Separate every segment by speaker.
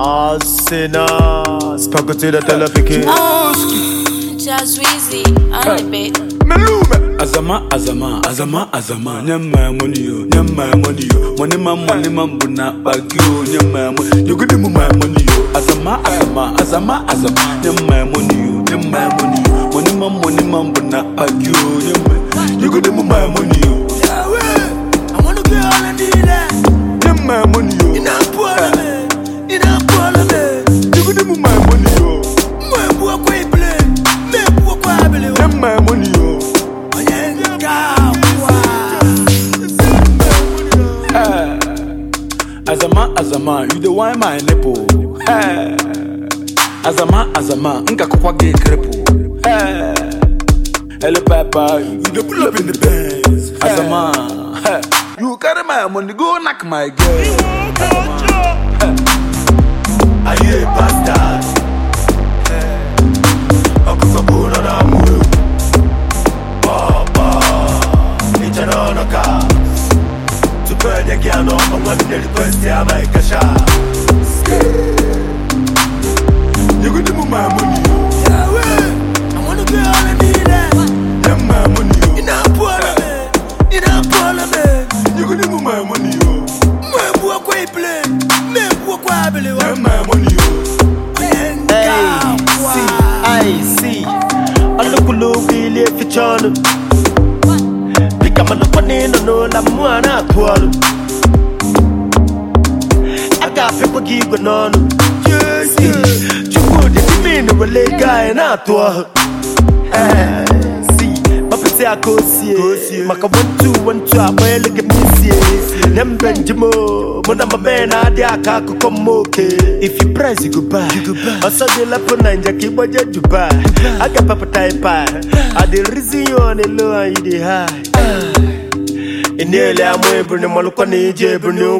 Speaker 1: Sina, spako to the telepiki.
Speaker 2: Just Weezy on the beat.
Speaker 3: Azama, nyama money yo, money man buna bagyo, nyama money. You good my money yo. Azama, nyama money yo, money man buna bagyo, nyama. You good my money yo.
Speaker 4: I wanna be all in the
Speaker 3: Nyama money yo.
Speaker 4: in a parliament, in a parliament.
Speaker 3: You good my money yo.
Speaker 4: My boy quay play, me boy quay believe.
Speaker 3: Nyama money yo. Azama, you the wine my nipple. Hey. Azama, nka kwa gay cripple. Hey. Hello papa, you the pull up in the Benz. Azama, hey. You carry my money, go knock my girl.
Speaker 4: Are you a bastard? Akutobuna na mulu. Papa, ichana ka. Super de giano, I'm not the request ya my kasha.
Speaker 3: You go to my money.
Speaker 4: I wanna be all in the
Speaker 3: Yeah, my money.
Speaker 4: in a parliament, in a parliament.
Speaker 3: You go to my money.
Speaker 4: My boy quay play, me boy quay believe.
Speaker 3: Yeah, my money.
Speaker 1: I see. I look really if it's on. Pick up my money, no, la moana, qual. I got people give on. Yes, you would mean the relay guy and I to see. Papa say I go see. Maka 1 2 1 2, I look at me see. Them Benjamo, when I'm a man, I can't come okay. If you price, you go buy. I saw the lap on Jackie budget to buy. I got Papa type pie. I did reason you on the low and you the high. In nearly I'm wavering, I'm looking at you, Bruno.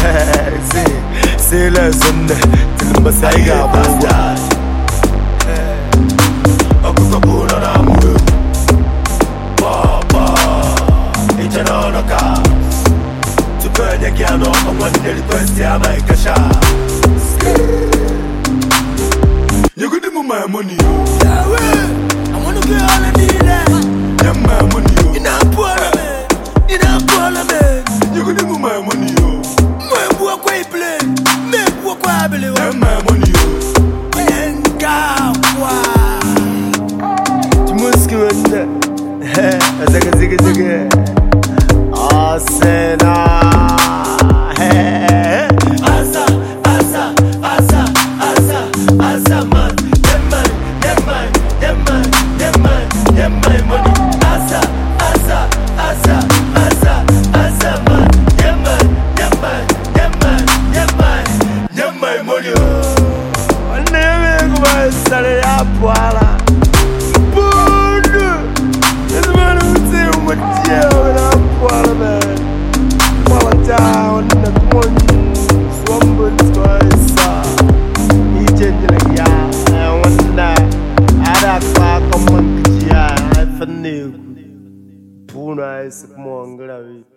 Speaker 1: Say less than the Messiah bastard.
Speaker 4: Akutobuna na mulu. Papa, ichana ka. Super de giano, I'm not the request ya my kasha.
Speaker 3: You go to my money.
Speaker 4: I wanna be all in the
Speaker 3: Yeah, my money.
Speaker 4: in a parliament, in a parliament.
Speaker 3: You go to my money.
Speaker 4: My boy quay play, me boy quay believe.
Speaker 3: Yeah, my money.
Speaker 1: Zigga. Sena.
Speaker 4: Asa, man. Them my money. Asa, man. Them my money.
Speaker 1: Name go sale ya poala. This man who say what you na poala man. Poala down na one swamble twice. He change like ya. I wonder ada kwa kama kijia. I feel new. Puna is more ngarawi.